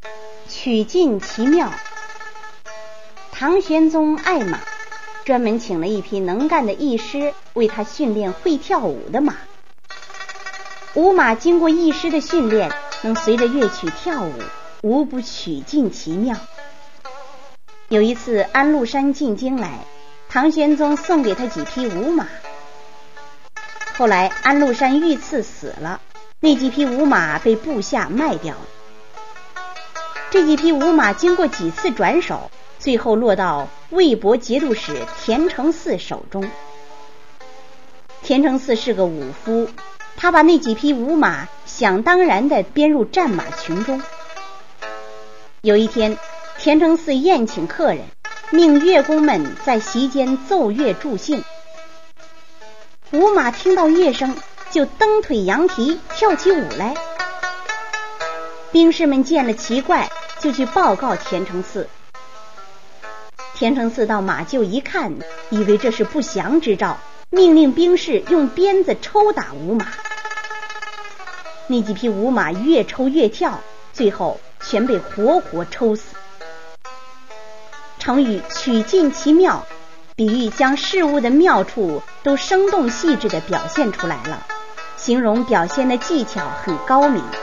曲尽其妙。唐玄宗爱马，专门请了一匹能干的义师为他训练会跳舞的马。舞马经过义师的训练，能随着乐曲跳舞，无不曲尽其妙。有一次安禄山进京来，唐玄宗送给他几匹舞马。后来安禄山遇刺死了，那几匹舞马被部下卖掉了。这几匹舞马经过几次转手，最后落到魏博节度使田承嗣手中。田承嗣是个武夫，他把那几匹舞马想当然地编入战马群中。有一天，田承嗣宴请客人，命乐工们在席间奏乐助兴。舞马听到乐声，就蹬腿扬蹄，跳起舞来。兵士们见了奇怪，就去报告田承嗣。田承嗣到马厩一看，以为这是不祥之兆，命令兵士用鞭子抽打舞马。那几匹舞马越抽越跳，最后全被活活抽死。成语曲尽其妙，比喻将事物的妙处都生动细致地表现出来了，形容表现的技巧很高明。